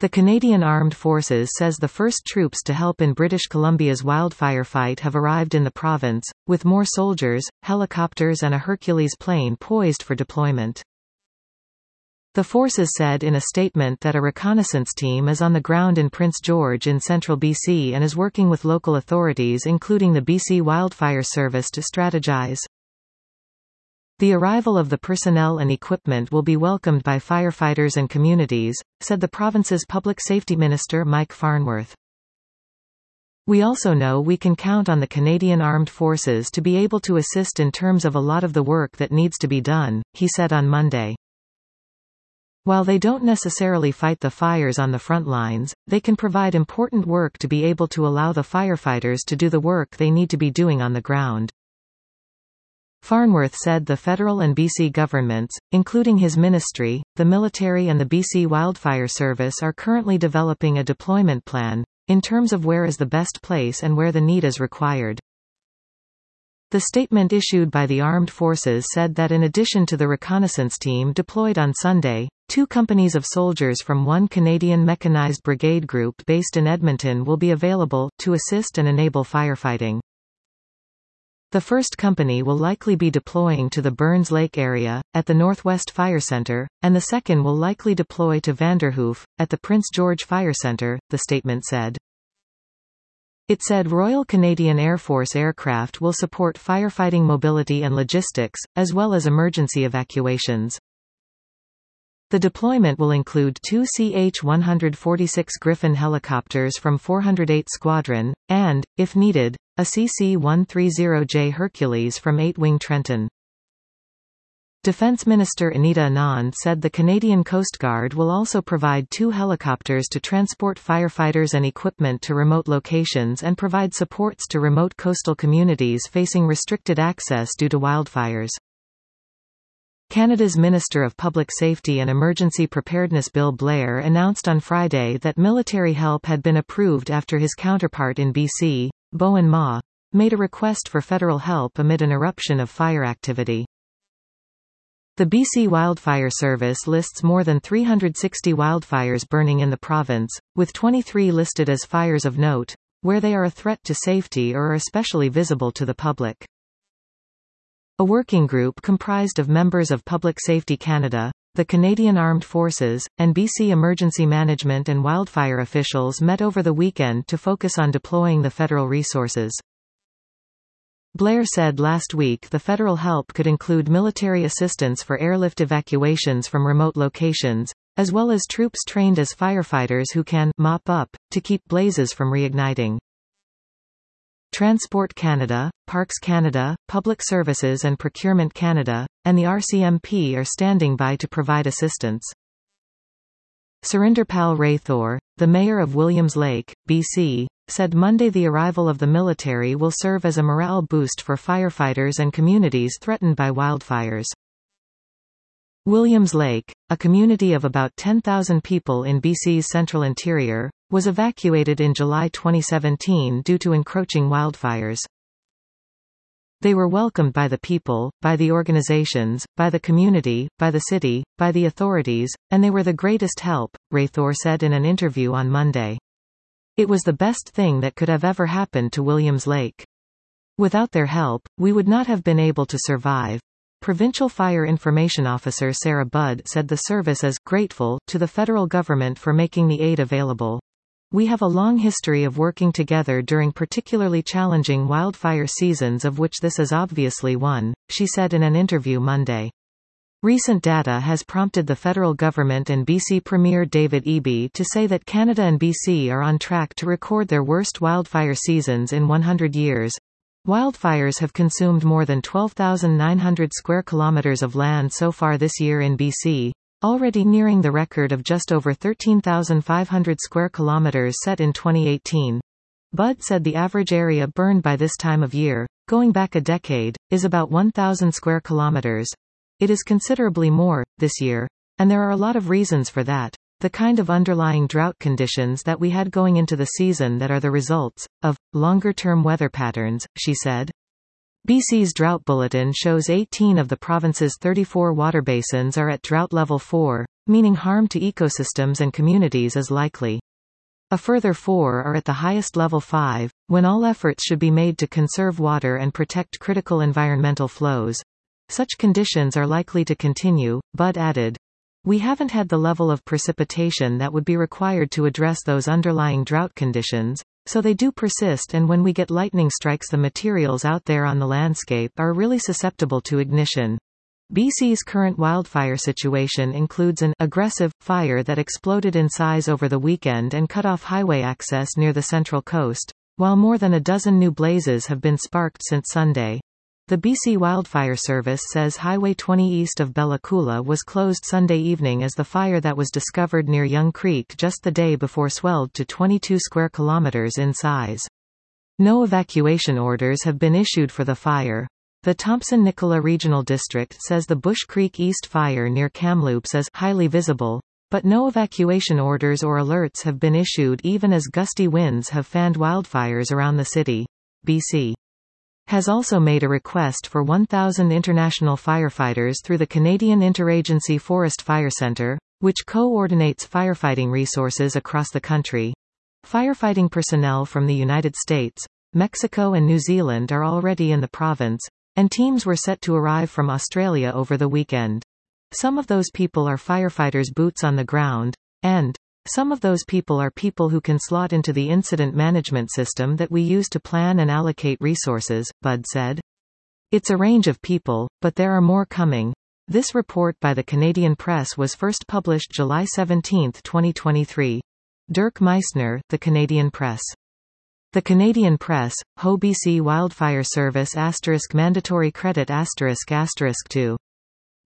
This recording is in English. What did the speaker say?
The Canadian Armed Forces says the first troops to help in British Columbia's wildfire fight have arrived in the province, with more soldiers, helicopters and a Hercules plane poised for deployment. The forces said in a statement that a reconnaissance team is on the ground in Prince George in central BC and is working with local authorities including the BC Wildfire Service to strategize. The arrival of the personnel and equipment will be welcomed by firefighters and communities, said the province's Public Safety Minister Mike Farnworth. We also know we can count on the Canadian Armed Forces to be able to assist in terms of a lot of the work that needs to be done, he said on Monday. While they don't necessarily fight the fires on the front lines, they can provide important work to be able to allow the firefighters to do the work they need to be doing on the ground. Farnworth said the federal and BC governments, including his ministry, the military and the BC Wildfire Service are currently developing a deployment plan, in terms of where is the best place and where the need is required. The statement issued by the armed forces said that in addition to the reconnaissance team deployed on Sunday, 2 companies of soldiers from one Canadian Mechanized Brigade group based in Edmonton will be available, to assist and enable firefighting. The first company will likely be deploying to the Burns Lake area, at the Northwest Fire Centre, and the second will likely deploy to Vanderhoof, at the Prince George Fire Centre, the statement said. It said Royal Canadian Air Force aircraft will support firefighting mobility and logistics, as well as emergency evacuations. The deployment will include 2 CH-146 Griffon helicopters from 408 Squadron, and, if needed, a CC-130J Hercules from 8 Wing Trenton. Defence Minister Anita Anand said the Canadian Coast Guard will also provide 2 helicopters to transport firefighters and equipment to remote locations and provide supports to remote coastal communities facing restricted access due to wildfires. Canada's Minister of Public Safety and Emergency Preparedness Bill Blair announced on Friday that military help had been approved after his counterpart in BC, Bowen Ma, made a request for federal help amid an eruption of fire activity. The BC Wildfire Service lists more than 360 wildfires burning in the province, with 23 listed as fires of note, where they are a threat to safety or are especially visible to the public. A working group comprised of members of Public Safety Canada, the Canadian Armed Forces, and BC Emergency Management and wildfire officials met over the weekend to focus on deploying the federal resources. Blair said last week the federal help could include military assistance for airlift evacuations from remote locations, as well as troops trained as firefighters who can mop up, to keep blazes from reigniting. Transport Canada, Parks Canada, Public Services and Procurement Canada, and the RCMP are standing by to provide assistance. Surinderpal Raythor, the mayor of Williams Lake, BC, said Monday the arrival of the military will serve as a morale boost for firefighters and communities threatened by wildfires. Williams Lake, a community of about 10,000 people in BC's central interior, was evacuated in July 2017 due to encroaching wildfires. They were welcomed by the people, by the organizations, by the community, by the city, by the authorities, and they were the greatest help, Raythor said in an interview on Monday. It was the best thing that could have ever happened to Williams Lake. Without their help, we would not have been able to survive. Provincial Fire Information Officer Sarah Budd said the service is grateful to the federal government for making the aid available. We have a long history of working together during particularly challenging wildfire seasons, of which this is obviously one, she said in an interview Monday. Recent data has prompted the federal government and BC Premier David Eby to say that Canada and BC are on track to record their worst wildfire seasons in 100 years. Wildfires have consumed more than 12,900 square kilometers of land so far this year in BC, already nearing the record of just over 13,500 square kilometers set in 2018. Budd said the average area burned by this time of year, going back a decade, is about 1,000 square kilometers. It is considerably more, this year. And there are a lot of reasons for that. The kind of underlying drought conditions that we had going into the season that are the results of longer-term weather patterns, she said. BC's drought bulletin shows 18 of the province's 34 water basins are at drought level 4, meaning harm to ecosystems and communities is likely. A further 4 are at the highest level 5, when all efforts should be made to conserve water and protect critical environmental flows. Such conditions are likely to continue, Budd added. We haven't had the level of precipitation that would be required to address those underlying drought conditions, so they do persist, and when we get lightning strikes, the materials out there on the landscape are really susceptible to ignition. BC's current wildfire situation includes an aggressive fire that exploded in size over the weekend and cut off highway access near the Central Coast, while more than a dozen new blazes have been sparked since Sunday. The BC Wildfire Service says Highway 20 east of Bella Coola was closed Sunday evening as the fire that was discovered near Young Creek just the day before swelled to 22 square kilometers in size. No evacuation orders have been issued for the fire. The Thompson-Nicola Regional District says the Bush Creek East fire near Kamloops is highly visible, but no evacuation orders or alerts have been issued even as gusty winds have fanned wildfires around the city. BC has also made a request for 1,000 international firefighters through the Canadian Interagency Forest Fire Centre, which coordinates firefighting resources across the country. Firefighting personnel from the United States, Mexico and New Zealand are already in the province, and teams were set to arrive from Australia over the weekend. Some of those people are firefighters boots on the ground, and some of those people are people who can slot into the incident management system that we use to plan and allocate resources, Budd said. It's a range of people, but there are more coming. This report by the Canadian Press was first published July 17, 2023. Dirk Meissner, The Canadian Press. The Canadian Press, Ho BC Wildfire Service *mandatory credit ***2